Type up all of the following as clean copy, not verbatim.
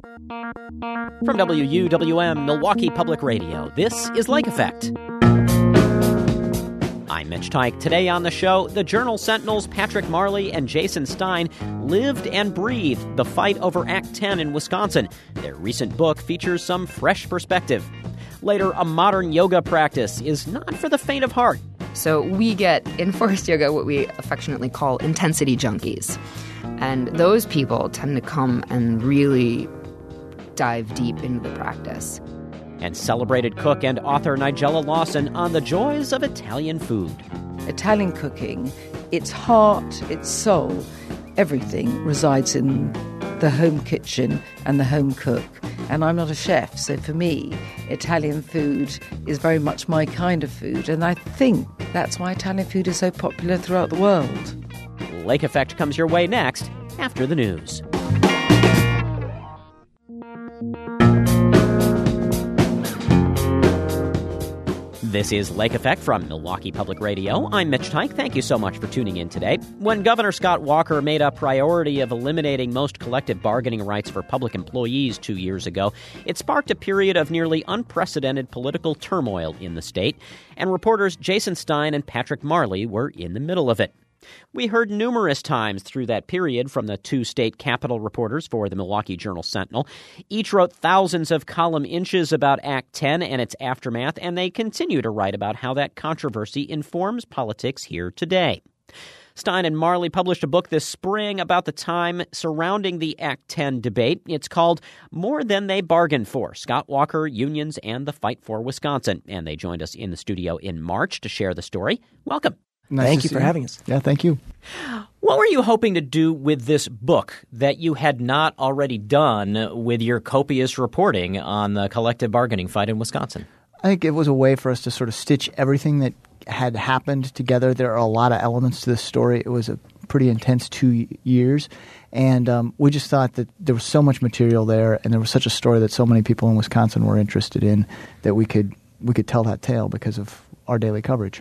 From WUWM, Milwaukee Public Radio, this is Lake Effect. I'm Mitch Teich. Today on the show, the Journal-Sentinel's Patrick Marley and Jason Stein lived and breathed the fight over Act 10 in Wisconsin. Their recent book features some fresh perspective. Later, a modern yoga practice is not for the faint of heart. So we get in forest yoga what we affectionately call intensity junkies. And those people tend to come and really dive deep into the practice. And celebrated cook and author Nigella Lawson on the joys of Italian food. Italian cooking, its heart, its soul, everything resides in the home kitchen and the home cook. And I'm not a chef, so for me, Italian food is very much my kind of food. And I think that's why Italian food is so popular throughout the world. Lake Effect comes your way next, after the news. This is Lake Effect from Milwaukee Public Radio. I'm Mitch Teich. Thank you so much for tuning in today. When Governor Scott Walker made a priority of eliminating most collective bargaining rights for public employees 2 years ago, it sparked a period of nearly unprecedented political turmoil in the state, and reporters Jason Stein and Patrick Marley were in the middle of it. We heard numerous times through that period from the two state Capitol reporters for the Milwaukee Journal-Sentinel. Each wrote thousands of column inches about Act 10 and its aftermath, and they continue to write about how that controversy informs politics here today. Stein and Marley published a book this spring about the time surrounding the Act 10 debate. It's called More Than They Bargained For: Scott Walker, Unions, and the Fight for Wisconsin. And they joined us in the studio in March to share the story. Welcome. Thank you for having us. Yeah, thank you. What were you hoping to do with this book that you had not already done with your copious reporting on the collective bargaining fight in Wisconsin? I think it was a way for us to sort of stitch everything that had happened together. There are a lot of elements to this story. It was a pretty intense 2 years, and we just thought that there was so much material there, and there was such a story that so many people in Wisconsin were interested in that we could tell that tale because of our daily coverage.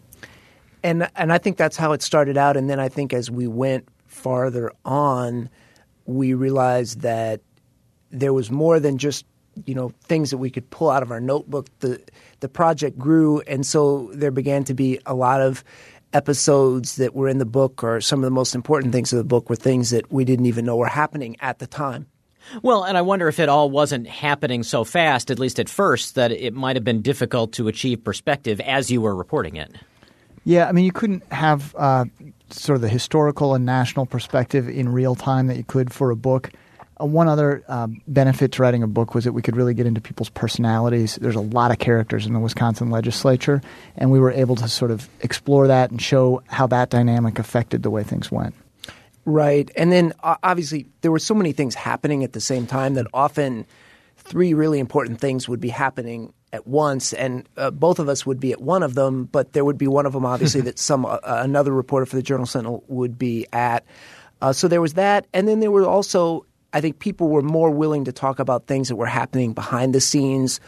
And I think that's how it started out. And then I think as we went farther on, we realized that there was more than just, things that we could pull out of our notebook. The project grew, and so there began to be a lot of episodes that were in the book, or some of the most important things of the book were things that we didn't even know were happening at the time. Well, and I wonder if it all wasn't happening so fast, at least at first, that it might have been difficult to achieve perspective as you were reporting it. Yeah, I mean, you couldn't have sort of the historical and national perspective in real time that you could for a book. One other benefit to writing a book was that we could really get into people's personalities. There's a lot of characters in the Wisconsin legislature, and we were able to sort of explore that and show how that dynamic affected the way things went. Right. And then obviously there were so many things happening at the same time that often three really important things would be happening at once, and both of us would be at one of them, but there would be one of them obviously that another reporter for the Journal-Sentinel would be at. So there was that, and then there were also, I think people were more willing to talk about things that were happening behind the scenes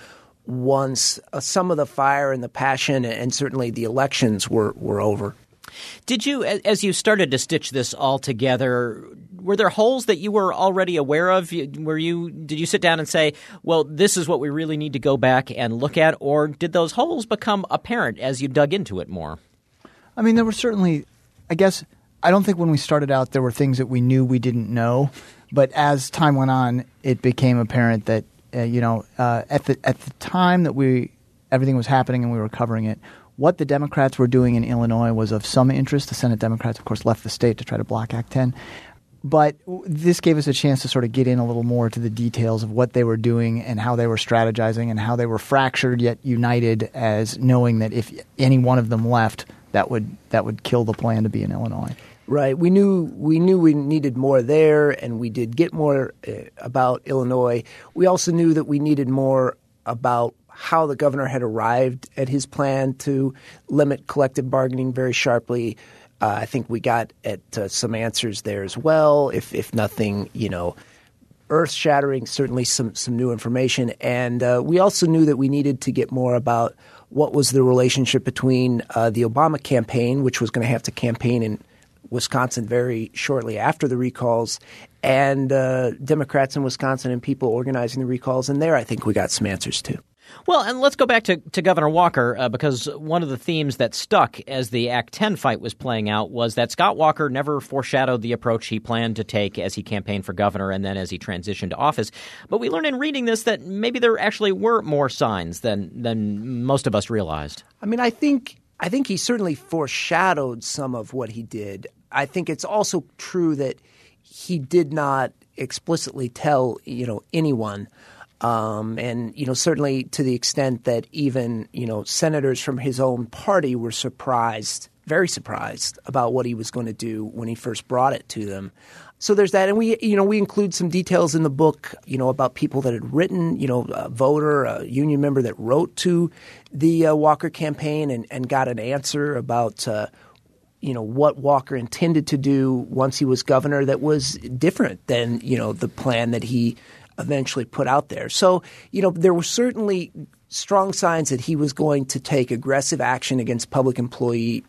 once some of the fire and the passion and certainly the elections were over. Did you, as you started to stitch this all together, were there holes that you were already aware of? Did you sit down and say, well, this is what we really need to go back and look at, or did those holes become apparent as you dug into it more? I mean, there were certainly, I guess, I don't think when we started out there were things that we knew we didn't know, but as time went on, it became apparent that, at the time that everything was happening and we were covering it, what the Democrats were doing in Illinois was of some interest. The Senate Democrats, of course, left the state to try to block Act 10. But this gave us a chance to sort of get in a little more to the details of what they were doing and how they were strategizing and how they were fractured yet united, as knowing that if any one of them left, that would kill the plan to be in Illinois. Right. We knew we needed more there, and we did get more about Illinois. We also knew that we needed more about how the governor had arrived at his plan to limit collective bargaining very sharply. I think we got at some answers there as well, if nothing, earth-shattering, certainly some new information. And we also knew that we needed to get more about what was the relationship between the Obama campaign, which was going to have to campaign in Wisconsin very shortly after the recalls, and Democrats in Wisconsin and people organizing the recalls. And there I think we got some answers too. Well, and let's go back to Governor Walker because one of the themes that stuck as the Act 10 fight was playing out was that Scott Walker never foreshadowed the approach he planned to take as he campaigned for governor and then as he transitioned to office. But we learned in reading this that maybe there actually were more signs than most of us realized. I mean, I think he certainly foreshadowed some of what he did. I think it's also true that he did not explicitly tell, anyone. And, certainly to the extent that even, senators from his own party were very surprised about what he was going to do when he first brought it to them. So there's that. And we include some details in the book, about people that had written, a voter, a union member that wrote to the Walker campaign and got an answer about, what Walker intended to do once he was governor that was different than, the plan that he eventually put out there. So, there were certainly strong signs that he was going to take aggressive action against public employee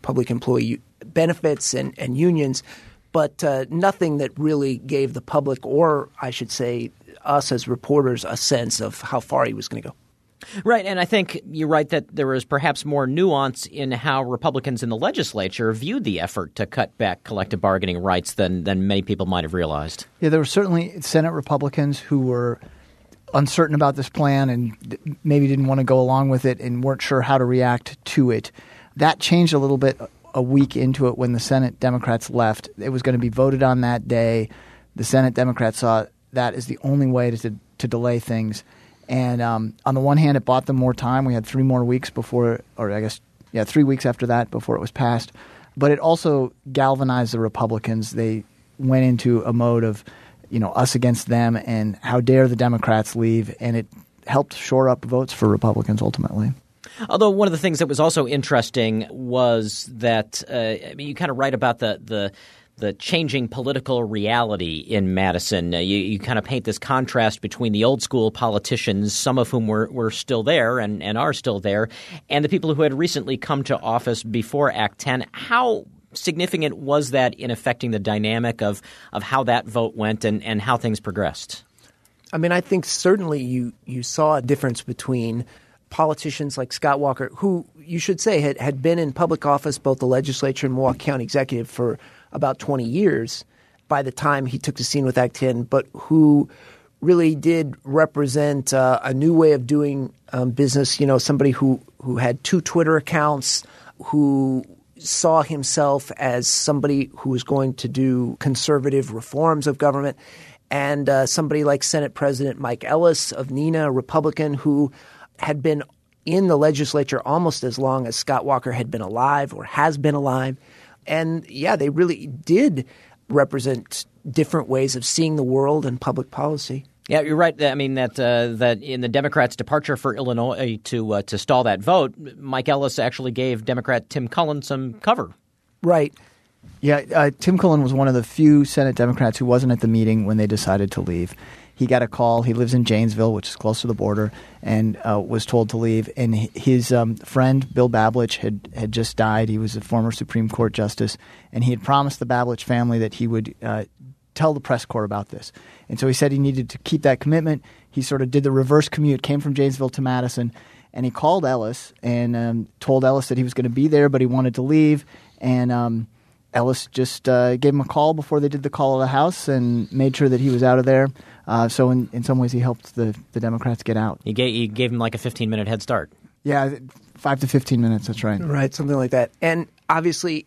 benefits and unions, but nothing that really gave the public, or I should say us as reporters, a sense of how far he was going to go. Right, and I think you're right that there was perhaps more nuance in how Republicans in the legislature viewed the effort to cut back collective bargaining rights than many people might have realized. Yeah, there were certainly Senate Republicans who were uncertain about this plan and maybe didn't want to go along with it and weren't sure how to react to it. That changed a little bit a week into it when the Senate Democrats left. It was going to be voted on that day. The Senate Democrats saw that as the only way to delay things. And on the one hand, it bought them more time. We had 3 more weeks before, or I guess, 3 weeks after that before it was passed. But it also galvanized the Republicans. They went into a mode of, us against them and how dare the Democrats leave. And it helped shore up votes for Republicans ultimately. Although one of the things that was also interesting was that you kind of write about the changing political reality in Madison. You kind of paint this contrast between the old school politicians, some of whom were still there and are still there, and the people who had recently come to office before Act 10. How significant was that in affecting the dynamic of how that vote went and how things progressed? I mean, I think certainly you saw a difference between politicians like Scott Walker, who you should say had been in public office, both the legislature and Milwaukee County Executive, for about 20 years by the time he took the scene with Act 10, but who really did represent a new way of doing business. Somebody who had 2 Twitter accounts, who saw himself as somebody who was going to do conservative reforms of government, and somebody like Senate President Mike Ellis of Neenah, a Republican who had been in the legislature almost as long as Scott Walker had been alive or has been alive. And they really did represent different ways of seeing the world and public policy. Yeah, you're right. I mean, that in the Democrats' departure for Illinois to stall that vote, Mike Ellis actually gave Democrat Tim Cullen some cover. Right. Yeah, Tim Cullen was one of the few Senate Democrats who wasn't at the meeting when they decided to leave. He got a call. He lives in Janesville, which is close to the border, and was told to leave. And his friend, Bill Bablich, had just died. He was a former Supreme Court justice, and he had promised the Bablich family that he would tell the press corps about this. And so he said he needed to keep that commitment. He sort of did the reverse commute, came from Janesville to Madison, and he called Ellis and told Ellis that he was going to be there, but he wanted to leave. And Ellis just gave him a call before they did the call of the House and made sure that he was out of there. So in some ways he helped the Democrats get out. He gave him like a 15-minute head start. Yeah, 5 to 15 minutes, that's right. Right, something like that. And obviously,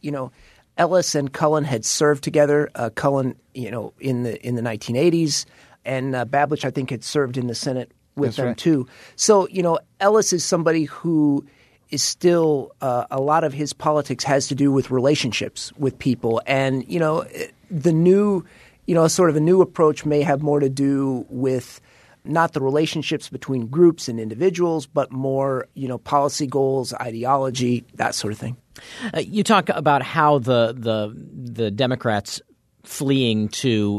Ellis and Cullen had served together. Cullen, in the 1980s, and Bablich, I think, had served in the Senate with them too. So, Ellis is somebody who is still a lot of his politics has to do with relationships with people. And, the new, sort of a new approach may have more to do with not the relationships between groups and individuals, but more, policy goals, ideology, that sort of thing. You talk about how the Democrats fleeing to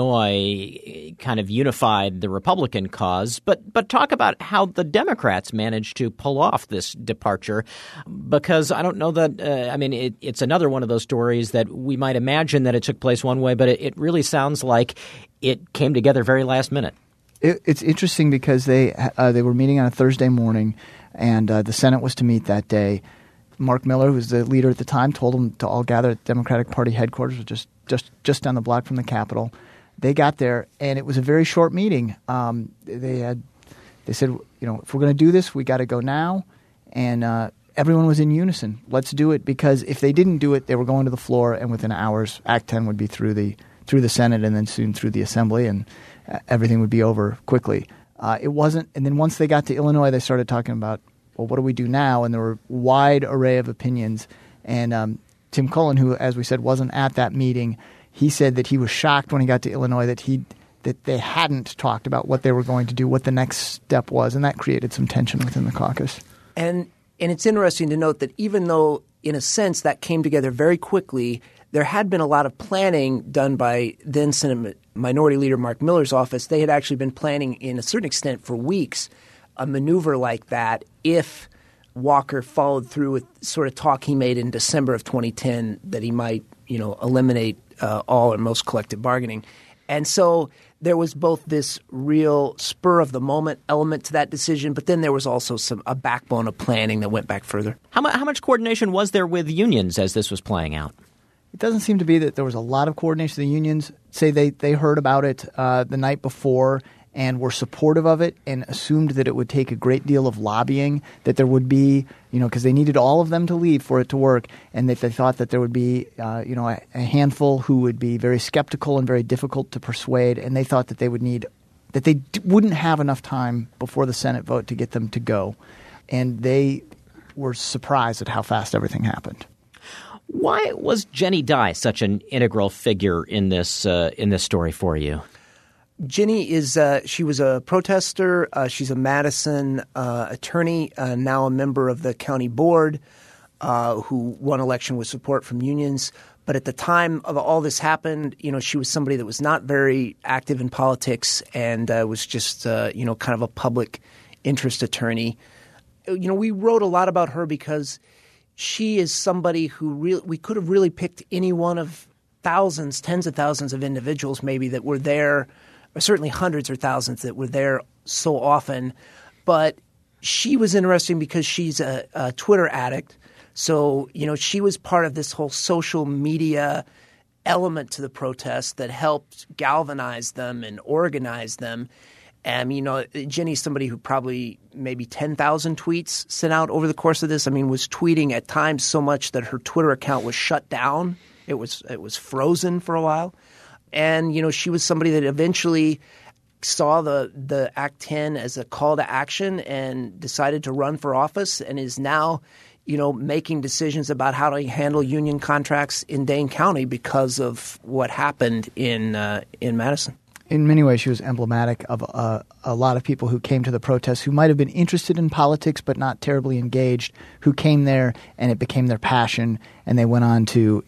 Illinois kind of unified the Republican cause. But talk about how the Democrats managed to pull off this departure, because I don't know that it's another one of those stories that we might imagine that it took place one way, but it really sounds like it came together very last minute. It's interesting because they were meeting on a Thursday morning, and the Senate was to meet that day. Mark Miller, who was the leader at the time, told them to all gather at Democratic Party headquarters, which is just down the block from the Capitol. They got there, and it was a very short meeting. They said, if we're going to do this, we got to go now. And everyone was in unison. Let's do it, because if they didn't do it, they were going to the floor, and within hours, Act 10 would be through the Senate and then soon through the Assembly, and everything would be over quickly. It wasn't, and then once they got to Illinois, they started talking about, well, what do we do now? And there were a wide array of opinions. And Tim Cullen, who, as we said, wasn't at that meeting, he said that he was shocked when he got to Illinois that they hadn't talked about what they were going to do, what the next step was, and that created some tension within the caucus. And it's interesting to note that even though, in a sense, that came together very quickly, there had been a lot of planning done by then Senate Minority Leader Mark Miller's office. They had actually been planning, in a certain extent, for weeks, a maneuver like that if Walker followed through with sort of talk he made in December of 2010 that he might, eliminate all or most collective bargaining. And so there was both this real spur-of-the-moment element to that decision, but then there was also a backbone of planning that went back further. How much coordination was there with unions as this was playing out? It doesn't seem to be that there was a lot of coordination. The unions say they heard about it the night before and were supportive of it and assumed that it would take a great deal of lobbying, that there would be, because they needed all of them to leave for it to work, and that they thought that there would be, a handful who would be very skeptical and very difficult to persuade, and they thought that they wouldn't have enough time before the Senate vote to get them to go. And they were surprised at how fast everything happened. Why was Jenny Dye such an integral figure in this story for you? Jenny she was a protester. She's a Madison attorney, now a member of the county board, who won election with support from unions. But at the time of all this happened, she was somebody that was not very active in politics and was just, kind of a public interest attorney. We wrote a lot about her because she is somebody who we could have really picked any one of thousands, tens of thousands of individuals maybe that were there, or certainly hundreds or thousands that were there so often. But she was interesting because she's a Twitter addict. So, she was part of this whole social media element to the protest that helped galvanize them and organize them. And, Jenny's somebody who probably maybe 10,000 tweets sent out over the course of this. Was tweeting at times so much that her Twitter account was shut down. It was frozen for a while. And, she was somebody that eventually saw the Act 10 as a call to action and decided to run for office and is now, making decisions about how to handle union contracts in Dane County because of what happened in Madison. In many ways, she was emblematic of a lot of people who came to the protests who might have been interested in politics but not terribly engaged, who came there and it became their passion, and they went on to,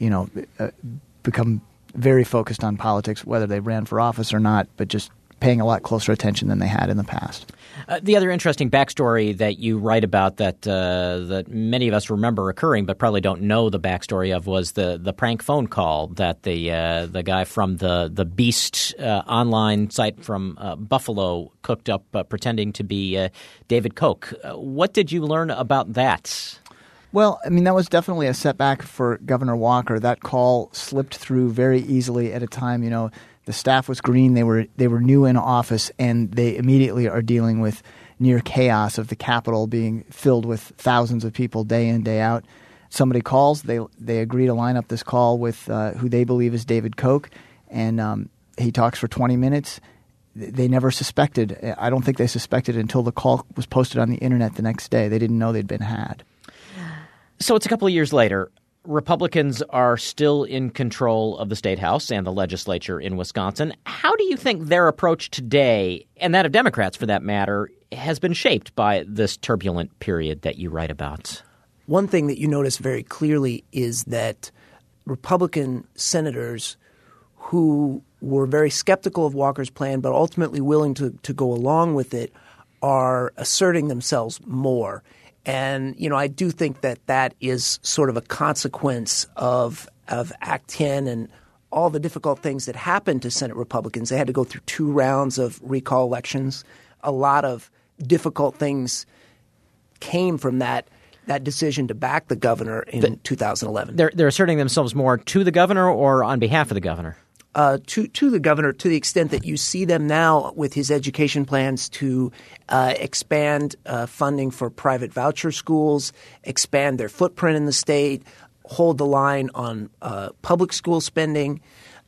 become very focused on politics, whether they ran for office or not, but just paying a lot closer attention than they had in the past. The other interesting backstory that you write about that many of us remember occurring but probably don't know the backstory of was the prank phone call that the guy from the Beast online site from Buffalo cooked up pretending to be David Koch. What did you learn about that? Well, that was definitely a setback for Governor Walker. That call slipped through very easily at a time, the staff was green. They were new in office, and they immediately are dealing with near chaos of the Capitol being filled with thousands of people day in, day out. Somebody calls. They agree to line up this call with who they believe is David Koch, and he talks for 20 minutes. They never suspected. I don't think they suspected until the call was posted on the internet the next day. They didn't know they'd been had. So it's a couple of years later. Republicans are still in control of the State House and the legislature in Wisconsin. How do you think their approach today, and that of Democrats for that matter, has been shaped by this turbulent period that you write about? One thing that you notice very clearly is that Republican senators who were very skeptical of Walker's plan but ultimately willing to go along with it are asserting themselves more. And, I do think that is sort of a consequence of Act 10 and all the difficult things that happened to Senate Republicans. They had to go through 2 rounds of recall elections. A lot of difficult things came from that decision to back the governor in 2011. They're asserting themselves more to the governor or on behalf of the governor? To the governor, to the extent that you see them now with his education plans to expand funding for private voucher schools, expand their footprint in the state, hold the line on public school spending.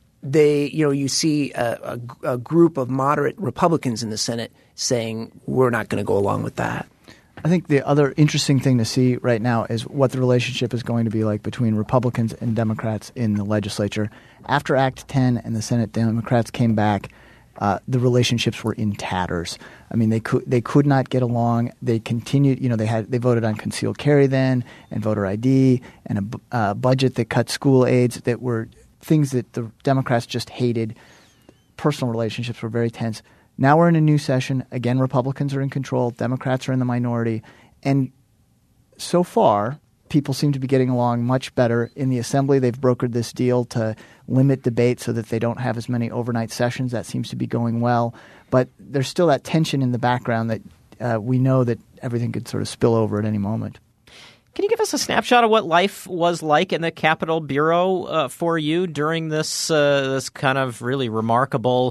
You see a group of moderate Republicans in the Senate saying we're not going to go along with that. I think the other interesting thing to see right now is what the relationship is going to be like between Republicans and Democrats in the legislature. After Act 10 and the Senate Democrats came back, the relationships were in tatters. I mean, they could not get along. They continued. They voted on concealed carry then, and voter ID, and a budget that cut school aids. That were things that the Democrats just hated. Personal relationships were very tense. Now we're in a new session. Again, Republicans are in control. Democrats are in the minority. And so far, people seem to be getting along much better. In the Assembly, they've brokered this deal to limit debate so that they don't have as many overnight sessions. That seems to be going well. But there's still that tension in the background that we know that everything could sort of spill over at any moment. Can you give us a snapshot of what life was like in the Capitol Bureau for you during this kind of really remarkable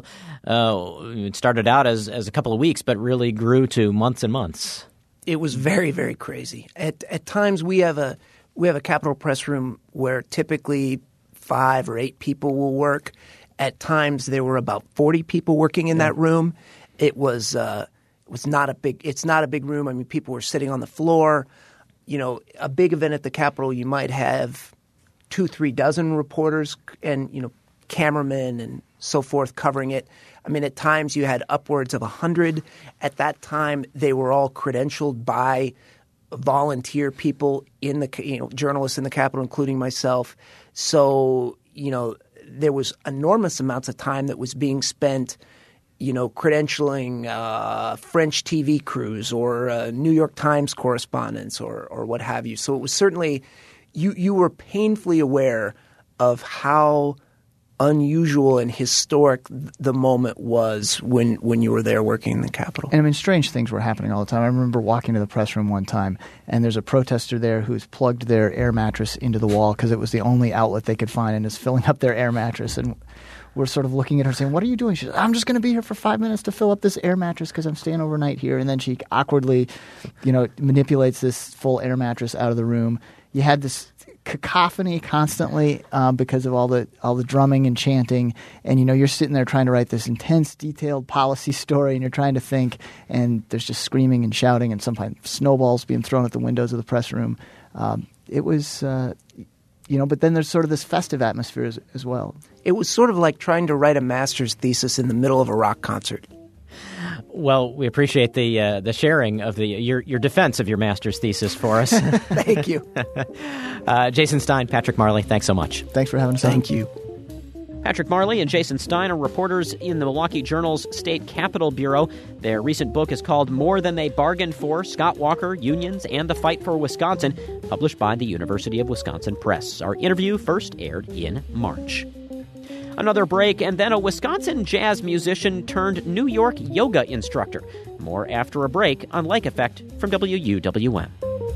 it started out as a couple of weeks, but really grew to months and months? It was very, very crazy. At times we have a Capitol press room where typically 5 or 8 people will work. At times there were about 40 people working in that room. It's not a big room. I mean, people were sitting on the floor. A big event at the Capitol, you might have 2-3 dozen reporters and, cameramen and so forth covering it. I mean, at times you had upwards of 100. At that time, they were all credentialed by volunteer people in the, journalists in the Capitol, including myself. So, there was enormous amounts of time that was being spent credentialing French TV crews or New York Times correspondents or what have you. So it was certainly you were painfully aware of how unusual and historic the moment was when you were there working in the Capitol. And I mean, strange things were happening all the time. I remember walking to the press room one time, and there's a protester there who's plugged their air mattress into the wall because it was the only outlet they could find, and is filling up their air mattress. And we're sort of looking at her saying, "What are you doing?" She says, "I'm just going to be here for 5 minutes to fill up this air mattress because I'm staying overnight here." And then she awkwardly, manipulates this full air mattress out of the room. You had this cacophony constantly because of all the drumming and chanting, and you're sitting there trying to write this intense, detailed policy story, and you're trying to think, and there's just screaming and shouting, and sometimes snowballs being thrown at the windows of the press room. It was. But then there's sort of this festive atmosphere as well. It was sort of like trying to write a master's thesis in the middle of a rock concert. Well, we appreciate the sharing of your defense of your master's thesis for us. Thank you. Jason Stein, Patrick Marley, thanks so much. Thanks for having us on. Thank you. Patrick Marley and Jason Stein are reporters in the Milwaukee Journal's State Capitol Bureau. Their recent book is called More Than They Bargained For, Scott Walker, Unions, and the Fight for Wisconsin, published by the University of Wisconsin Press. Our interview first aired in March. Another break, and then a Wisconsin jazz musician turned New York yoga instructor. More after a break on Lake Effect from WUWM.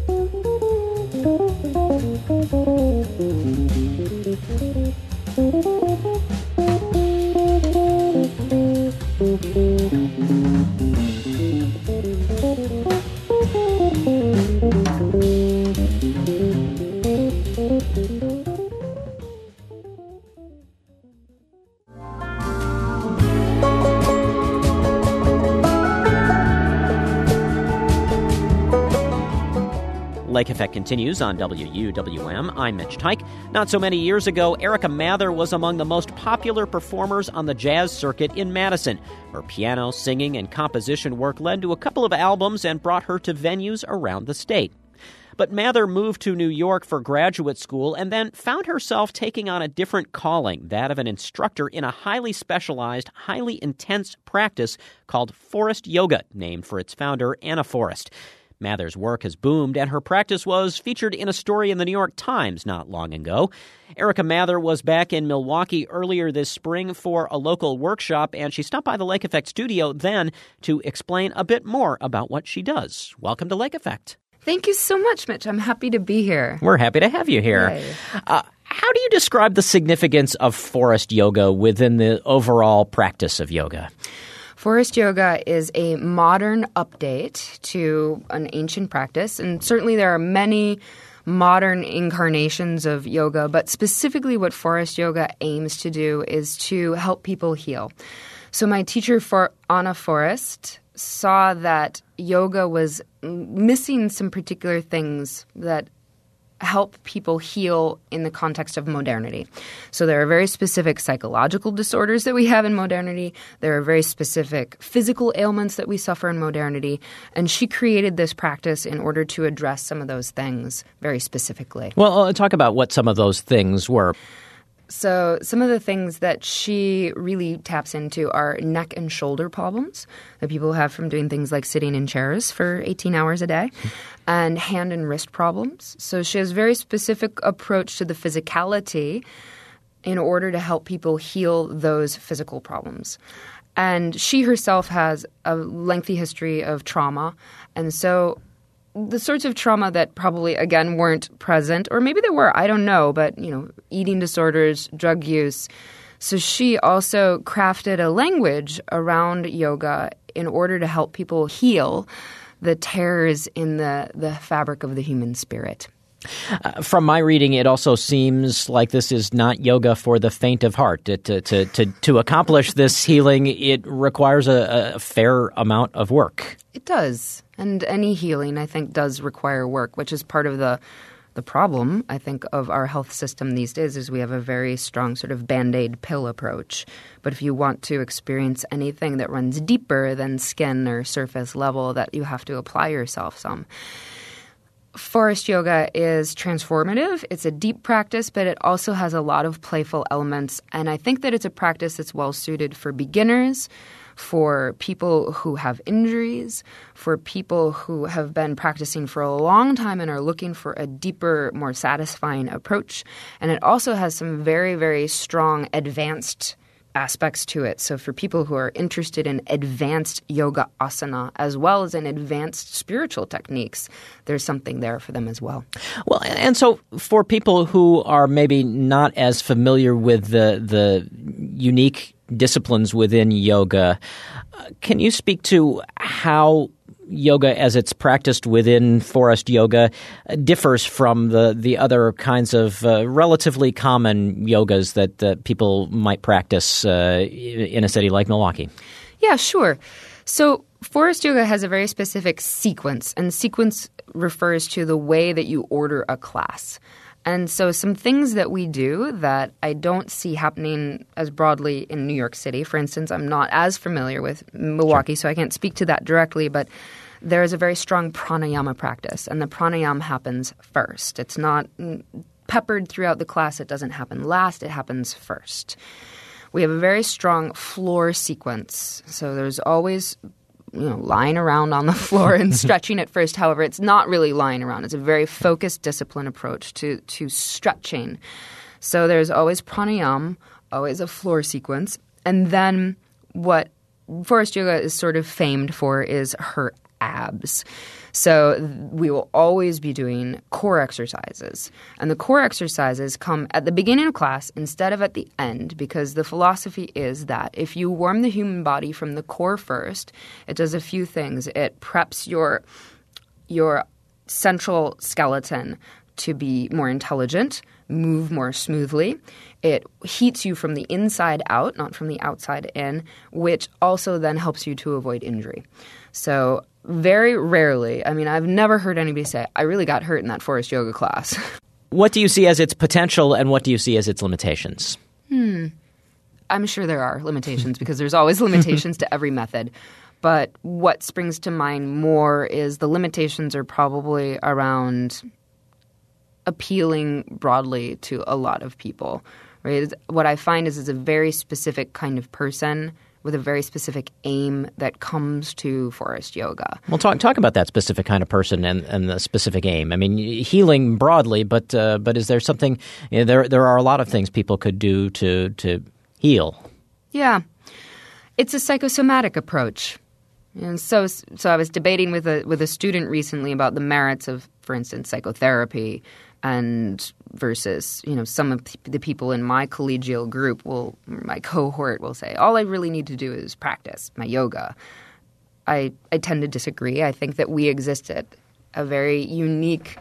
Lake Effect continues on WUWM. I'm Mitch Teich. Not so many years ago, Erica Mather was among the most popular performers on the jazz circuit in Madison. Her piano, singing, and composition work led to a couple of albums and brought her to venues around the state. But Mather moved to New York for graduate school and then found herself taking on a different calling, that of an instructor in a highly specialized, highly intense practice called Forest Yoga, named for its founder, Anna Forrest. Mather's work has boomed, and her practice was featured in a story in the New York Times not long ago. Erica Mather was back in Milwaukee earlier this spring for a local workshop, and she stopped by the Lake Effect studio then to explain a bit more about what she does. Welcome to Lake Effect. Thank you so much, Mitch. I'm happy to be here. We're happy to have you here. How do you describe the significance of forest yoga within the overall practice of yoga? Forest yoga is a modern update to an ancient practice, and certainly there are many modern incarnations of yoga, but specifically what forest yoga aims to do is to help people heal. So my teacher, Anna Forrest, saw that yoga was missing some particular things that help people heal in the context of modernity. So there are very specific psychological disorders that we have in modernity. There are very specific physical ailments that we suffer in modernity. And she created this practice in order to address some of those things very specifically. Well, talk about what some of those things were. So some of the things that she really taps into are neck and shoulder problems that people have from doing things like sitting in chairs for 18 hours a day, and hand and wrist problems. So she has a very specific approach to the physicality in order to help people heal those physical problems. And she herself has a lengthy history of trauma, and so the sorts of trauma that probably, again, weren't present, or maybe they were, I don't know, but, eating disorders, drug use. So she also crafted a language around yoga in order to help people heal the tears in the fabric of the human spirit. From my reading, it also seems like this is not yoga for the faint of heart. To accomplish this healing, it requires a fair amount of work. It does. And any healing, I think, does require work, which is part of the problem, I think, of our health system these days is we have a very strong sort of Band-Aid pill approach. But if you want to experience anything that runs deeper than skin or surface level, that you have to apply yourself some. Forest yoga is transformative. It's a deep practice, but it also has a lot of playful elements. And I think that it's a practice that's well suited for beginners, for people who have injuries, for people who have been practicing for a long time and are looking for a deeper, more satisfying approach. And it also has some very, very strong advanced aspects to it. So for people who are interested in advanced yoga asana as well as in advanced spiritual techniques, there's something there for them as well. Well, and so for people who are maybe not as familiar with the unique disciplines within yoga, can you speak to how yoga as it's practiced within forest yoga differs from the other kinds of relatively common yogas that people might practice in a city like Milwaukee? Yeah, sure. So forest yoga has a very specific sequence, and sequence refers to the way that you order a class. And so some things that we do that I don't see happening as broadly in New York City, for instance, I'm not as familiar with Milwaukee, so I can't speak to that directly, but there is a very strong pranayama practice, and the pranayama happens first. It's not peppered throughout the class. It doesn't happen last. It happens first. We have a very strong floor sequence, so there's always lying around on the floor and stretching at first. However, it's not really lying around. It's a very focused discipline approach to stretching. So there's always pranayama, always a floor sequence. And then what forest yoga is sort of famed for is her abs. So we will always be doing core exercises. And the core exercises come at the beginning of class instead of at the end, because the philosophy is that if you warm the human body from the core first, it does a few things. It preps your central skeleton to be more intelligent, move more smoothly. It heats you from the inside out, not from the outside in, which also then helps you to avoid injury. So very rarely, I've never heard anybody say, I really got hurt in that forest yoga class. What do you see as its potential and what do you see as its limitations? I'm sure there are limitations because there's always limitations to every method. But what springs to mind more is the limitations are probably around appealing broadly to a lot of people. Right? What I find is it's a very specific kind of person with a very specific aim that comes to forest yoga. Well, talk about that specific kind of person and the specific aim. I mean, healing broadly, but is there something? There are a lot of things people could do to heal. Yeah, it's a psychosomatic approach. And so I was debating with a student recently about the merits of, for instance, psychotherapy, and versus, some of the people in my collegial group my cohort will say, all I really need to do is practice my yoga. I tend to disagree. I think that we exist at a very unique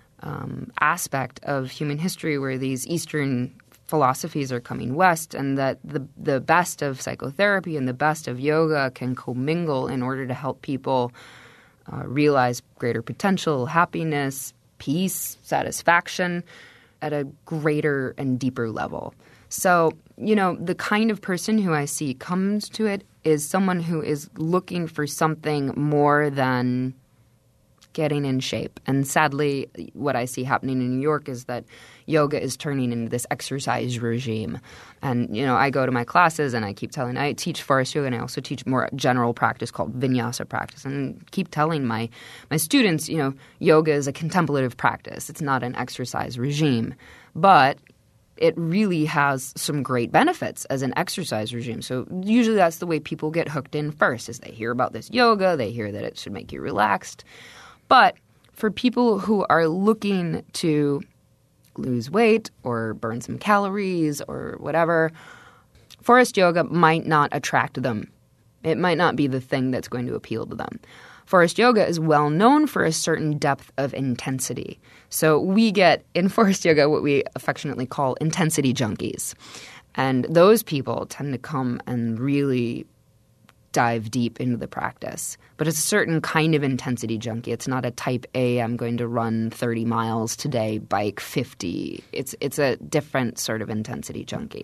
aspect of human history where these Eastern philosophies are coming west, and that the best of psychotherapy and the best of yoga can commingle in order to help people realize greater potential, happiness, peace, satisfaction at a greater and deeper level. So, the kind of person who I see comes to it is someone who is looking for something more than getting in shape. And sadly, what I see happening in New York is that yoga is turning into this exercise regime. And, I go to my classes and I teach forest yoga, and I also teach more general practice called vinyasa practice, and keep telling my students, yoga is a contemplative practice. It's not an exercise regime. But it really has some great benefits as an exercise regime. So usually that's the way people get hooked in first, is they hear about this yoga, they hear that it should make you relaxed. But for people who are looking to lose weight or burn some calories or whatever, forest yoga might not attract them. It might not be the thing that's going to appeal to them. Forest yoga is well known for a certain depth of intensity. So we get in forest yoga what we affectionately call intensity junkies. And those people tend to come and really dive deep into the practice. But it's a certain kind of intensity junkie. It's not a type A, I'm going to run 30 miles today, bike 50. It's a different sort of intensity junkie.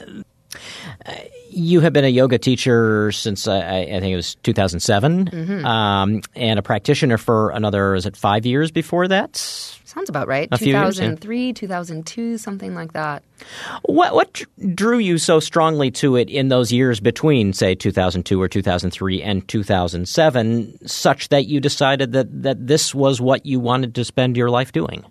You have been a yoga teacher since I think it was 2007, and a practitioner for another, is it 5 years before that? Sounds about right. A 2003, few years, yeah. 2002, something like that. What drew you so strongly to it in those years between, say, 2002 or 2003 and 2007, such that you decided that this was what you wanted to spend your life doing?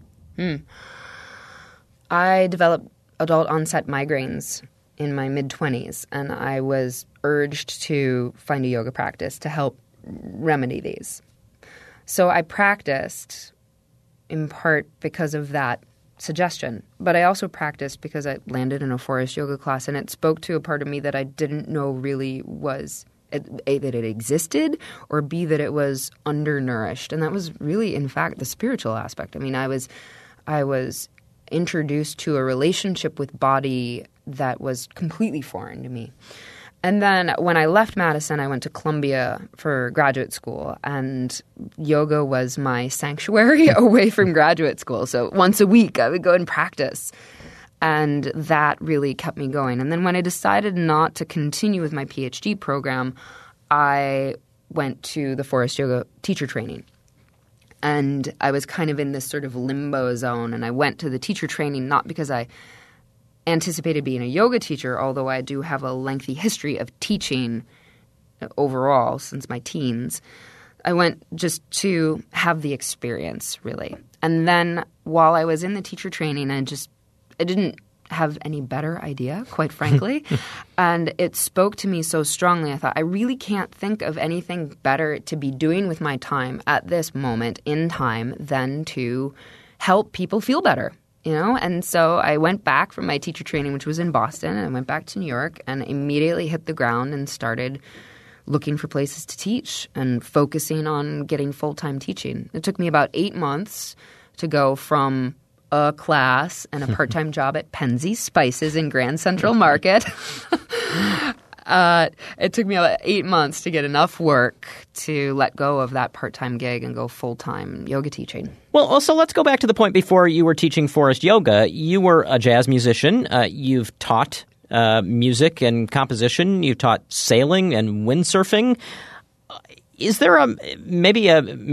I developed adult onset migraines in my mid-20s, and I was urged to find a yoga practice to help remedy these. So I practiced in part because of that suggestion, but I also practiced because I landed in a forest yoga class, and it spoke to a part of me that I didn't know really was A, that it existed, or B, that it was undernourished. And that was really, in fact, the spiritual aspect. I mean, I was introduced to a relationship with body that was completely foreign to me. And then when I left Madison, I went to Columbia for graduate school, and yoga was my sanctuary away from graduate school. So once a week, I would go and practice. And that really kept me going. And then when I decided not to continue with my PhD program, I went to the forest yoga teacher training. And I was kind of in this sort of limbo zone. And I went to the teacher training not because I anticipated being a yoga teacher, although I do have a lengthy history of teaching overall since my teens. I went just to have the experience, really. And then while I was in the teacher training, I didn't have any better idea, quite frankly. And it spoke to me so strongly. I thought, I really can't think of anything better to be doing with my time at this moment in time than to help people feel better. And so I went back from my teacher training, which was in Boston, and I went back to New York and immediately hit the ground and started looking for places to teach and focusing on getting full-time teaching. It took me about 8 months to go from a class and a part-time job at Penzeys Spices in Grand Central Market. It took me about 8 months to get enough work to let go of that part-time gig and go full-time yoga teaching. Well, so let's go back to the point before you were teaching forest yoga. You were a jazz musician. You've taught music and composition. You taught sailing and windsurfing. Is there maybe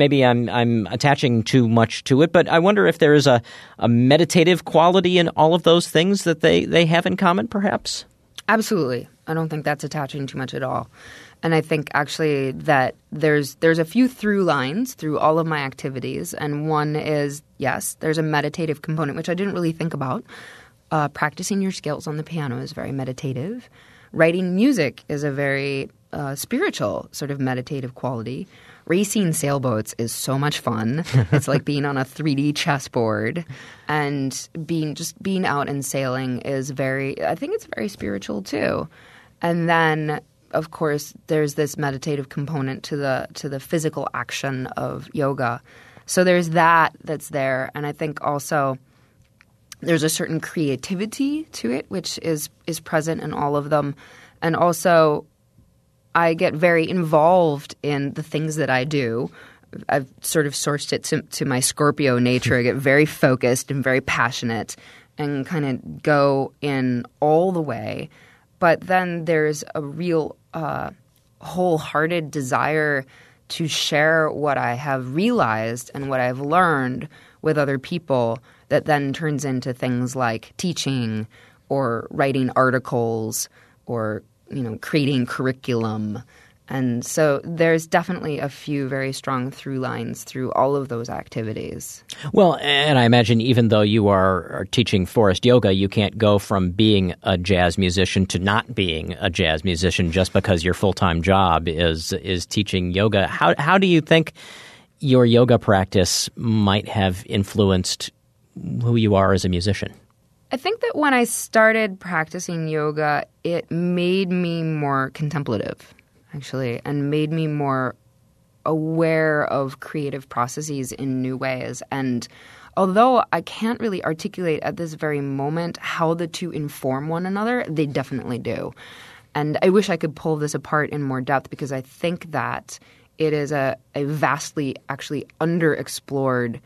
I'm attaching too much to it, but I wonder if there is a meditative quality in all of those things that they have in common, perhaps? Absolutely. I don't think that's attaching too much at all. And I think actually that there's a few through lines through all of my activities. And one is, yes, there's a meditative component, which I didn't really think about. Practicing your skills on the piano is very meditative. Writing music is a very spiritual sort of meditative quality. Racing sailboats is so much fun. It's like being on a 3D chessboard. And being out and sailing is I think it's very spiritual too. And then, of course, there's this meditative component to the physical action of yoga. So there's that's there. And I think also there's a certain creativity to it, which is present in all of them. And also I get very involved in the things that I do. I've sort of sourced it to my Scorpio nature. I get very focused and very passionate and kind of go in all the way. But then there's a real wholehearted desire to share what I have realized and what I've learned with other people that then turns into things like teaching or writing articles or creating curriculum. And so there's definitely a few very strong through lines through all of those activities. Well, and I imagine even though you are teaching forest yoga, you can't go from being a jazz musician to not being a jazz musician just because your full-time job is teaching yoga. How do you think your yoga practice might have influenced who you are as a musician? I think that when I started practicing yoga, it made me more contemplative, actually, and made me more aware of creative processes in new ways. And although I can't really articulate at this very moment how the two inform one another, they definitely do. And I wish I could pull this apart in more depth because I think that it is a vastly actually underexplored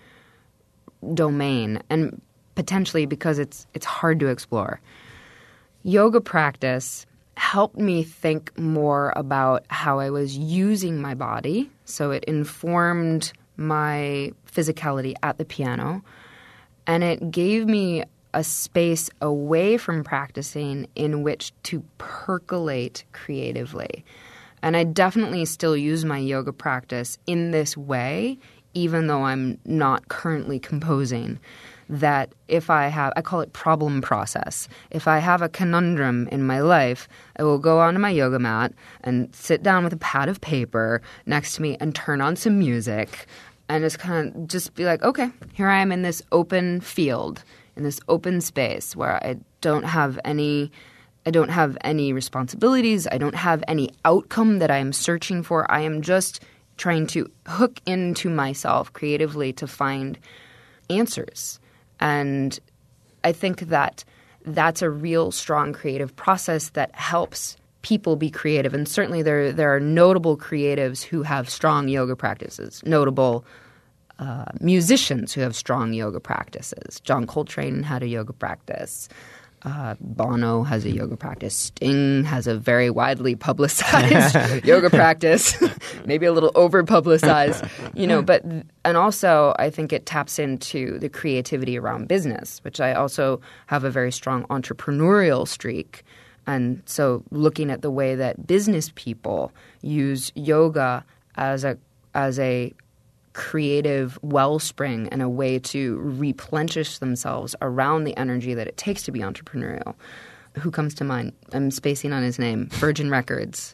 domain, and potentially because it's hard to explore. Yoga practice helped me think more about how I was using my body. So it informed my physicality at the piano, and it gave me a space away from practicing in which to percolate creatively. And I definitely still use my yoga practice in this way, even though I'm not currently composing. That if I call it problem process. If I have a conundrum in my life, I will go onto my yoga mat and sit down with a pad of paper next to me and turn on some music and just kind of just be like, okay, here I am in this open field, in this open space where I don't have any responsibilities. I don't have any outcome that I am searching for. I am just trying to hook into myself creatively to find answers. And I think that that's a real strong creative process that helps people be creative. And certainly there are notable creatives who have strong yoga practices, notable musicians who have strong yoga practices. John Coltrane had a yoga practice. Bono has a yoga practice. Sting has a very widely publicized yoga practice, maybe a little over-publicized, and also I think it taps into the creativity around business, which I also have a very strong entrepreneurial streak. And so looking at the way that business people use yoga as a creative wellspring and a way to replenish themselves around the energy that it takes to be entrepreneurial. Who comes to mind? I'm spacing on his name. Virgin Records.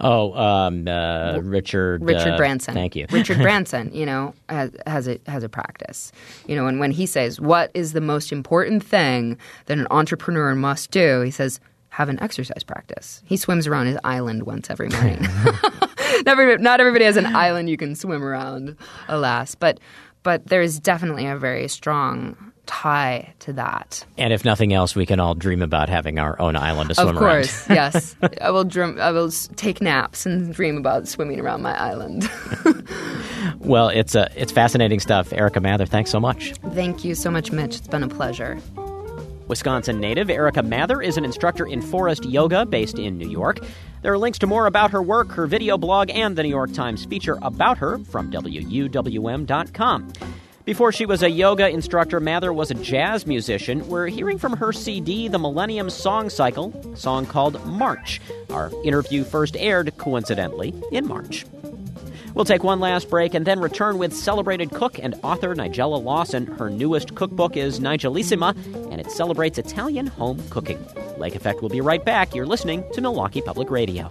Richard Branson. Thank you. Richard Branson, has a practice. And when he says, what is the most important thing that an entrepreneur must do? He says, have an exercise practice. He swims around his island once every morning. Not everybody has an island you can swim around, alas. But there's definitely a very strong tie to that. And if nothing else, we can all dream about having our own island to swim around. Of course, yes. I will take naps and dream about swimming around my island. Well, it's fascinating stuff. Erica Mather, thanks so much. Thank you so much, Mitch. It's been a pleasure. Wisconsin native Erica Mather is an instructor in forest yoga based in New York. There are links to more about her work, her video blog, and the New York Times feature about her from WUWM.com. Before she was a yoga instructor, Mather was a jazz musician. We're hearing from her CD, The Millennium Song Cycle, a song called March. Our interview first aired, coincidentally, in March. We'll take one last break and then return with celebrated cook and author Nigella Lawson. Her newest cookbook is Nigelissima, and it celebrates Italian home cooking. Lake Effect will be right back. You're listening to Milwaukee Public Radio.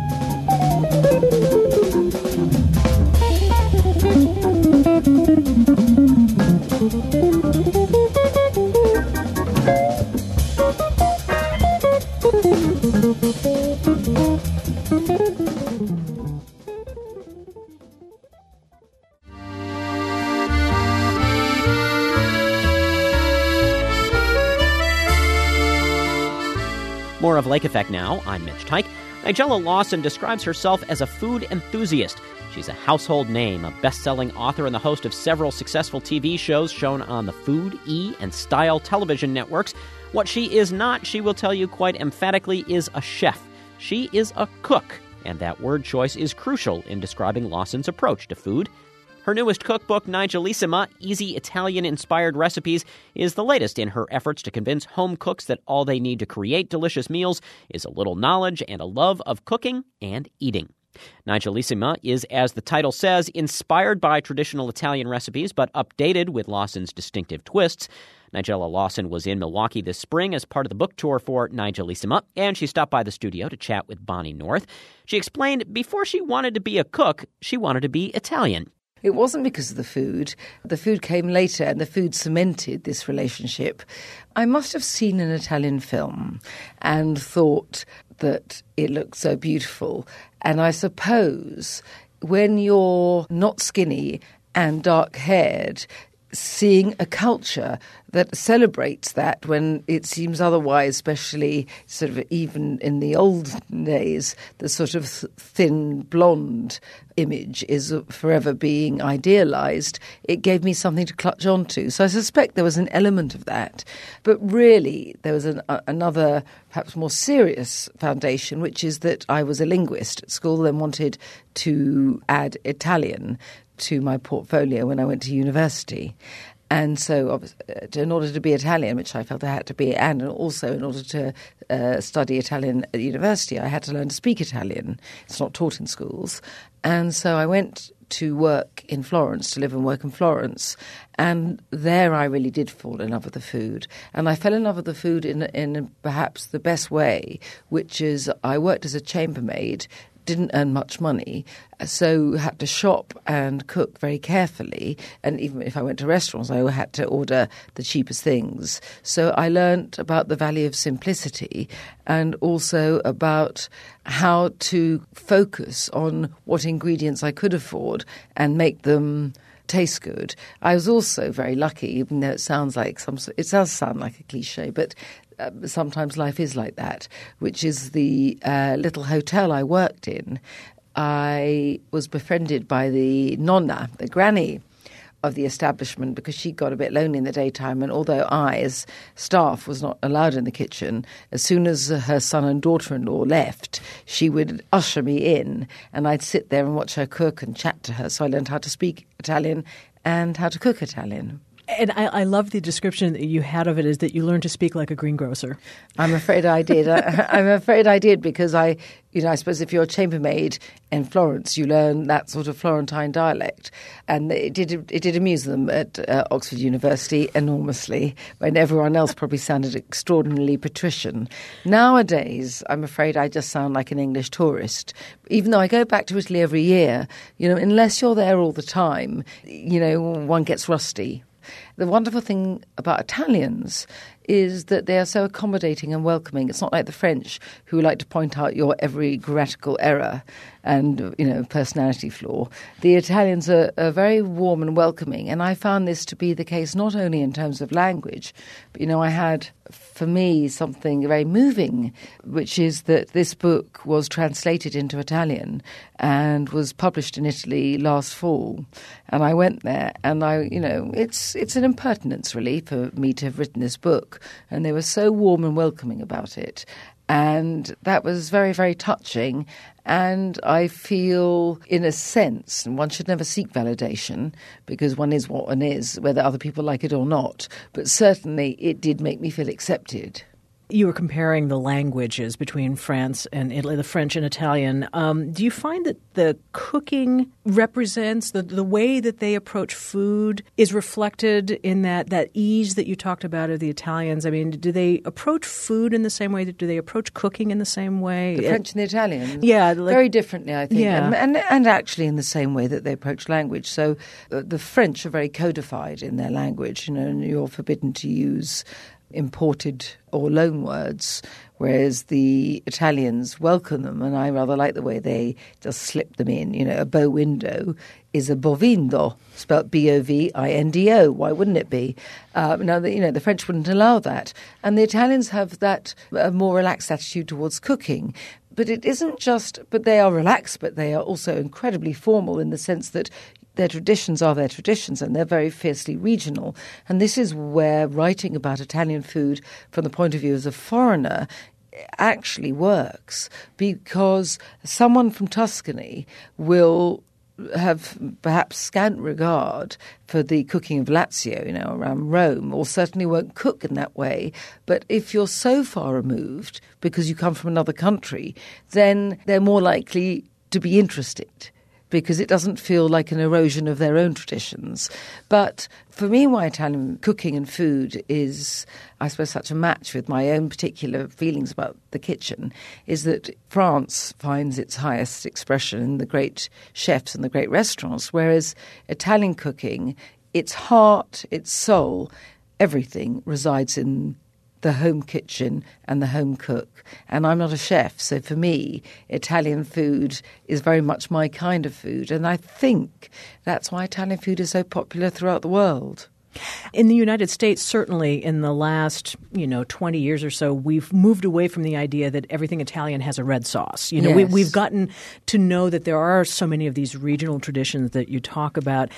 More of Lake Effect now. I'm Mitch Teich. Nigella Lawson describes herself as a food enthusiast. She's a household name, a best-selling author and the host of several successful TV shows shown on the Food, E! And Style television networks. What she is not, she will tell you quite emphatically, is a chef. She is a cook, and that word choice is crucial in describing Lawson's approach to food. Her newest cookbook, Nigelissima, Easy Italian-Inspired Recipes, is the latest in her efforts to convince home cooks that all they need to create delicious meals is a little knowledge and a love of cooking and eating. Nigelissima is, as the title says, inspired by traditional Italian recipes, but updated with Lawson's distinctive twists. Nigella Lawson was in Milwaukee this spring as part of the book tour for Nigelissima, and she stopped by the studio to chat with Bonnie North. She explained before she wanted to be a cook, she wanted to be Italian. It wasn't because of the food. The food came later, and the food cemented this relationship. I must have seen an Italian film and thought that it looked so beautiful. And I suppose when you're not skinny and dark-haired, seeing a culture that celebrates that when it seems otherwise, especially sort of even in the old days, the sort of thin blonde image is forever being idealized, it gave me something to clutch onto. So I suspect there was an element of that. But really, there was another, perhaps more serious foundation, which is that I was a linguist at school and wanted to add Italian to my portfolio when I went to university. And so in order to be Italian, which I felt I had to be, and also in order to study Italian at university, I had to learn to speak Italian. It's not taught in schools. And so I went to work in Florence, to live and work in Florence. And there I really did fall in love with the food. And I fell in love with the food in perhaps the best way, which is I worked as a chambermaid, didn't earn much money, so had to shop and cook very carefully. And even if I went to restaurants, I had to order the cheapest things. So I learnt about the value of simplicity and also about how to focus on what ingredients I could afford and make them taste good. I was also very lucky, even though it does sound like a cliche, but sometimes life is like that, which is the little hotel I worked in. I was befriended by the nonna, the granny of the establishment, because she got a bit lonely in the daytime, and although I, as staff, was not allowed in the kitchen, as soon as her son and daughter-in-law left, she would usher me in, and I'd sit there and watch her cook and chat to her. So I learned how to speak Italian and how to cook Italian. And I love the description that you had of it, is that you learned to speak like a greengrocer. I'm afraid I did. I'm afraid I did because I suppose if you're a chambermaid in Florence, you learn that sort of Florentine dialect. And it did amuse them at Oxford University enormously, when everyone else probably sounded extraordinarily patrician. Nowadays, I'm afraid I just sound like an English tourist. Even though I go back to Italy every year, unless you're there all the time, one gets rusty. The wonderful thing about Italians is that they are so accommodating and welcoming. It's not like the French, who like to point out your every grammatical error. and, personality flaw. The Italians are very warm and welcoming, and I found this to be the case not only in terms of language, but, I had, for me, something very moving, which is that this book was translated into Italian and was published in Italy last fall. And I went there, and it's an impertinence, really, for me to have written this book. And they were so warm and welcoming about it. And that was very, very touching. And I feel, in a sense, and one should never seek validation because one is what one is, whether other people like it or not. But certainly it did make me feel accepted. You were comparing the languages between France and Italy, the French and Italian. Do you find that the cooking represents the way that they approach food is reflected in that ease that you talked about of the Italians? I mean, do they approach food in the same way? Do they approach cooking in the same way? The French and the Italians? Yeah. Very differently, I think. Yeah. And actually in the same way that they approach language. So the French are very codified in their language, and you're forbidden to use imported or loan words, whereas the Italians welcome them, and I rather like the way they just slip them in. A bow window is a bovindo, spelt B-O-V-I-N-D-O. Why wouldn't it be? Now, the French wouldn't allow that. And the Italians have that more relaxed attitude towards cooking. But it isn't just, but they are relaxed, but they are also incredibly formal in the sense that their traditions are their traditions, and they're very fiercely regional. And this is where writing about Italian food from the point of view as a foreigner actually works, because someone from Tuscany will have perhaps scant regard for the cooking of Lazio, around Rome, or certainly won't cook in that way. But if you're so far removed because you come from another country, then they're more likely to be interested, because it doesn't feel like an erosion of their own traditions. But for me, why Italian cooking and food is, I suppose, such a match with my own particular feelings about the kitchen is that France finds its highest expression in the great chefs and the great restaurants, whereas Italian cooking, its heart, its soul, everything resides in the home kitchen and the home cook. And I'm not a chef, so for me, Italian food is very much my kind of food. And I think that's why Italian food is so popular throughout the world. In the United States, certainly in the last, 20 years or so, we've moved away from the idea that everything Italian has a red sauce. Yes. We've gotten to know that there are so many of these regional traditions that you talk about.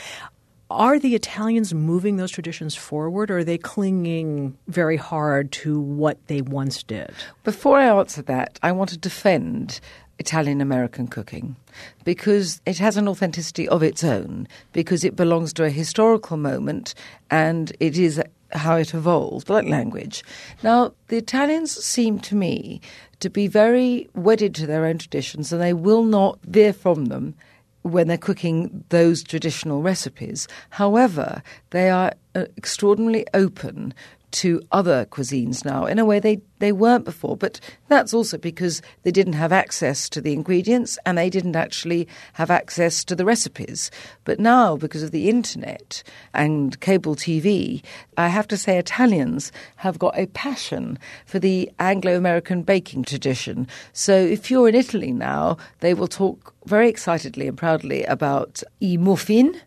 Are the Italians moving those traditions forward, or are they clinging very hard to what they once did? Before I answer that, I want to defend Italian-American cooking because it has an authenticity of its own, because it belongs to a historical moment and it is how it evolved, like language. Now, the Italians seem to me to be very wedded to their own traditions, and they will not veer from them when they're cooking those traditional recipes. However, they are extraordinarily open to other cuisines now in a way they weren't before. But that's also because they didn't have access to the ingredients and they didn't actually have access to the recipes. But now, because of the internet and cable TV, I have to say Italians have got a passion for the Anglo-American baking tradition. So if you're in Italy now, they will talk very excitedly and proudly about I muffin,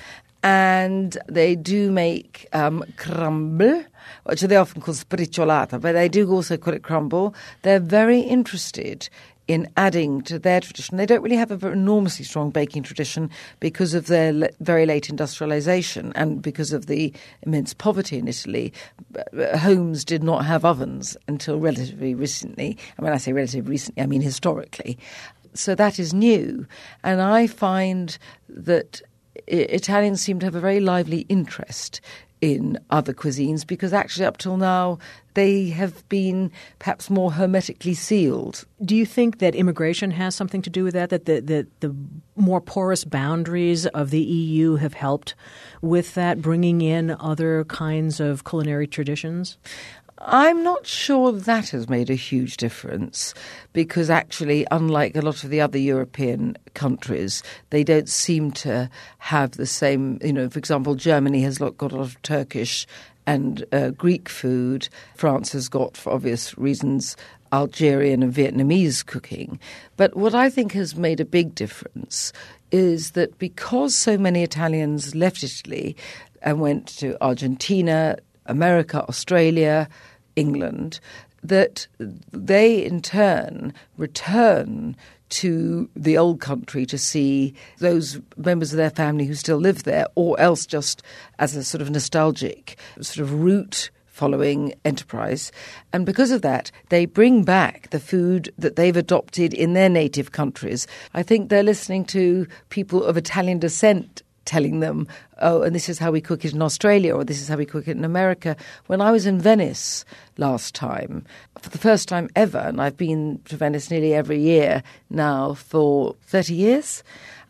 and they do make crumble, which they often call spricciolata, but they do also call it crumble. They're very interested in adding to their tradition. They don't really have an enormously strong baking tradition because of their very late industrialization and because of the immense poverty in Italy. Homes did not have ovens until relatively recently. And when I say relatively recently, I mean historically. So that is new. And I find that Italians seem to have a very lively interest in other cuisines because actually up till now they have been perhaps more hermetically sealed. Do you think that immigration has something to do with that the more porous boundaries of the EU have helped with that, bringing in other kinds of culinary traditions? I'm not sure that has made a huge difference because actually, unlike a lot of the other European countries, they don't seem to have the same, for example, Germany has got a lot of Turkish and Greek food. France has got, for obvious reasons, Algerian and Vietnamese cooking. But what I think has made a big difference is that because so many Italians left Italy and went to Argentina, America, Australia, England, that they in turn return to the old country to see those members of their family who still live there, or else just as a sort of nostalgic sort of route following enterprise. And because of that, they bring back the food that they've adopted in their native countries. I think they're listening to people of Italian descent telling them, oh, and this is how we cook it in Australia, or this is how we cook it in America. When I was in Venice last time, for the first time ever, and I've been to Venice nearly every year now for 30 years,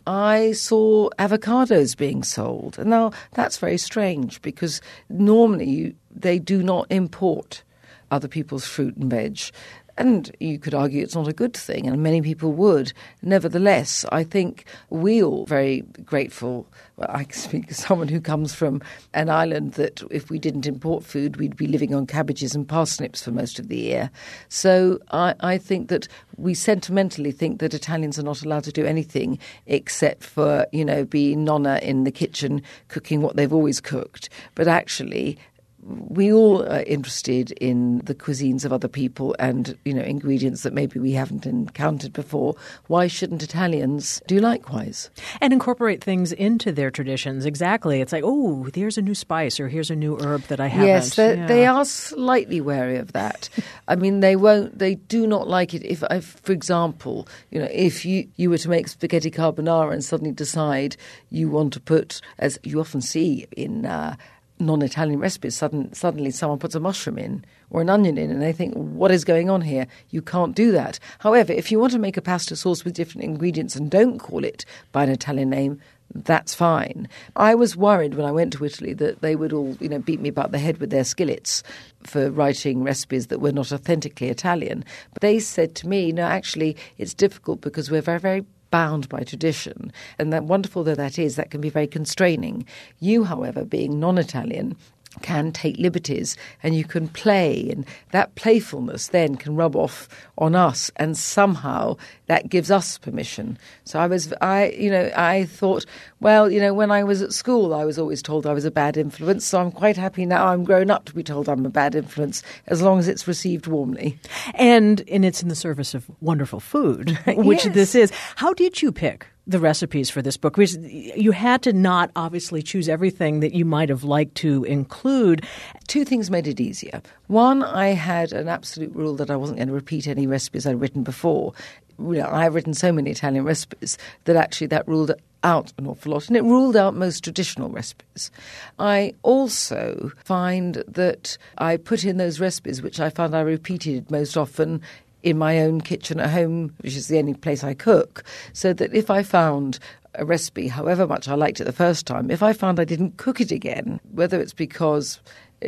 I saw avocados being sold. And now that's very strange because normally they do not import other people's fruit and veg. And you could argue it's not a good thing, and many people would. Nevertheless, I think we're all very grateful. Well, I speak as someone who comes from an island that if we didn't import food, we'd be living on cabbages and parsnips for most of the year. So I think that we sentimentally think that Italians are not allowed to do anything except for, be nonna in the kitchen cooking what they've always cooked. But actually, we all are interested in the cuisines of other people and, ingredients that maybe we haven't encountered before. Why shouldn't Italians do likewise? And incorporate things into their traditions. Exactly. It's like, oh, here's a new spice or here's a new herb that I haven't. Yes, they are slightly wary of that. I mean, they do not like it if, for example, if you were to make spaghetti carbonara and suddenly decide you want to put, as you often see in non-Italian recipes, suddenly someone puts a mushroom in or an onion in and they think, what is going on here? You can't do that. However, if you want to make a pasta sauce with different ingredients and don't call it by an Italian name, that's fine. I was worried when I went to Italy that they would all, beat me about the head with their skillets for writing recipes that were not authentically Italian. But they said to me, no, actually, it's difficult because we're very, very bound by tradition. And that wonderful though that is, that can be very constraining. You, however, being non-Italian, can take liberties and you can play, and that playfulness then can rub off on us, and somehow that gives us permission. So I thought, well, when I was at school I was always told I was a bad influence, so I'm quite happy now I'm grown up to be told I'm a bad influence as long as it's received warmly. And it's in the service of wonderful food, which Yes. This is. How did you pick the recipes for this book? Because you had to not obviously choose everything that you might have liked to include. Two things made it easier. One, I had an absolute rule that I wasn't going to repeat any recipes I'd written before. I've written so many Italian recipes that actually that ruled out an awful lot, and it ruled out most traditional recipes. I also find that I put in those recipes which I found I repeated most often in my own kitchen at home, which is the only place I cook, so that if I found a recipe, however much I liked it the first time, if I found I didn't cook it again, whether it's because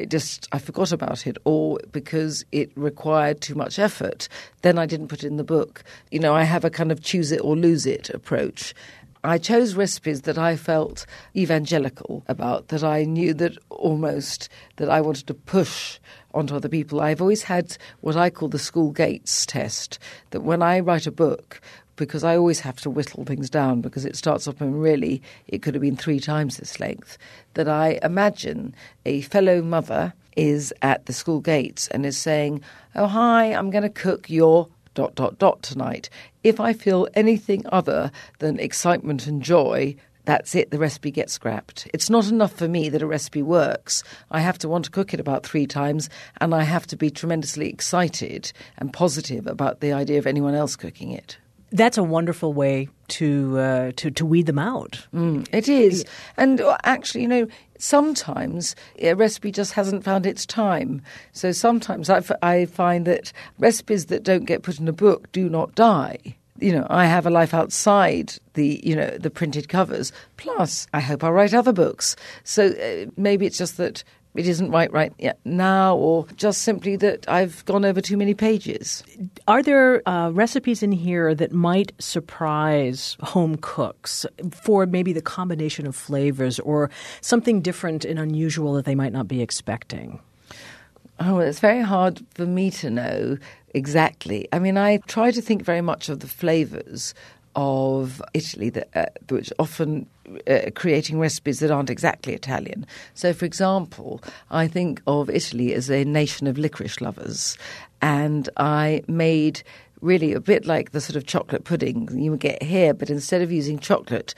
I forgot about it or because it required too much effort, then I didn't put it in the book. I have a kind of choose it or lose it approach. I chose recipes that I felt evangelical about, that I knew that almost that I wanted to push onto other people. I've always had what I call the school gates test, that when I write a book, because I always have to whittle things down because it starts off and really it could have been 3 times this length, that I imagine a fellow mother is at the school gates and is saying, oh, hi, I'm going to cook your ... tonight. If I feel anything other than excitement and joy, that's it, the recipe gets scrapped. It's not enough for me that a recipe works. I have to want to cook it about 3 times, and I have to be tremendously excited and positive about the idea of anyone else cooking it. That's a wonderful way to weed them out. It is. And actually, sometimes a recipe just hasn't found its time. So sometimes I find that recipes that don't get put in a book do not die. I have a life outside the printed covers. Plus, I hope I'll write other books. So maybe it's just that it isn't right now, or just simply that I've gone over too many pages. Are there recipes in here that might surprise home cooks for maybe the combination of flavors or something different and unusual that they might not be expecting? Oh, it's very hard for me to know exactly. I mean, I try to think very much of the flavours of Italy, which often creating recipes that aren't exactly Italian. So, for example, I think of Italy as a nation of licorice lovers, and I made really a bit like the sort of chocolate pudding you would get here, but instead of using chocolate,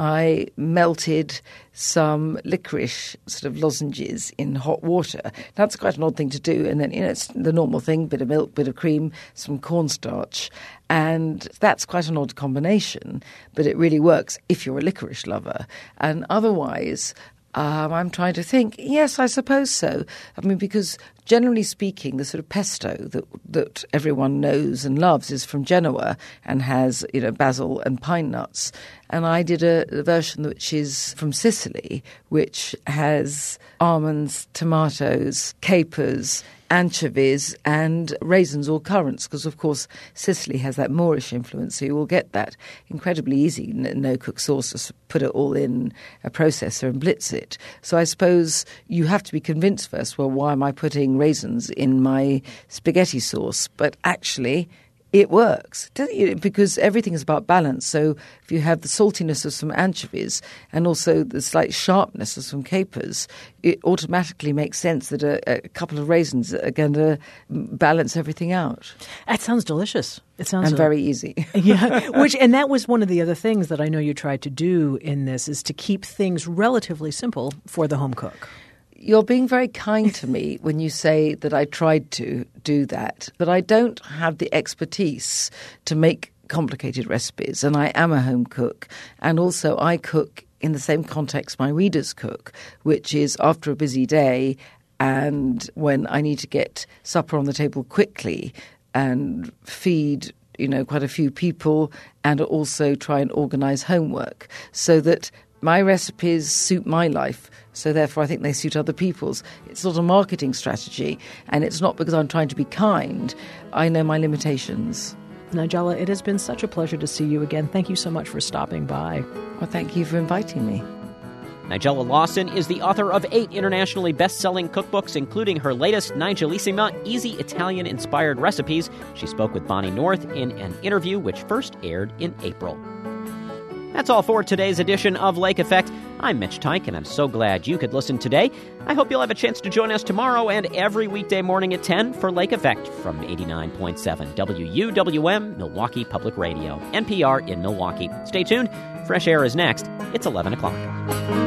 I melted some licorice sort of lozenges in hot water. That's quite an odd thing to do. And then, it's the normal thing, bit of milk, bit of cream, some cornstarch. And that's quite an odd combination, but it really works if you're a licorice lover. And otherwise, I'm trying to think. Yes, I suppose so. I mean, because generally speaking, the sort of pesto that everyone knows and loves is from Genoa and has, basil and pine nuts. And I did a version which is from Sicily, which has almonds, tomatoes, capers, anchovies and raisins or currants, because of course Sicily has that Moorish influence, so you will get that incredibly easy no-cook sauce. Just put it all in a processor and blitz it. So I suppose you have to be convinced first, well, why am I putting raisins in my spaghetti sauce? But actually it works, because everything is about balance. So if you have the saltiness of some anchovies and also the slight sharpness of some capers, it automatically makes sense that a couple of raisins are going to balance everything out. That sounds delicious. It sounds very easy. Yeah, and that was one of the other things that I know you tried to do in this, is to keep things relatively simple for the home cook. You're being very kind to me when you say that I tried to do that, but I don't have the expertise to make complicated recipes, and I am a home cook, and also I cook in the same context my readers cook, which is after a busy day and when I need to get supper on the table quickly and feed quite a few people, and also try and organise homework so that my recipes suit my life, so therefore I think they suit other people's. It's not a marketing strategy, and it's not because I'm trying to be kind. I know my limitations. Nigella, it has been such a pleasure to see you again. Thank you so much for stopping by. Well, thank you for inviting me. Nigella Lawson is the author of 8 internationally best-selling cookbooks, including her latest, Nigelissima, Easy Italian-Inspired Recipes. She spoke with Bonnie North in an interview which first aired in April. That's all for today's edition of Lake Effect. I'm Mitch Tyke, and I'm so glad you could listen today. I hope you'll have a chance to join us tomorrow and every weekday morning at 10 for Lake Effect from 89.7 WUWM, Milwaukee Public Radio, NPR in Milwaukee. Stay tuned. Fresh Air is next. It's 11 o'clock.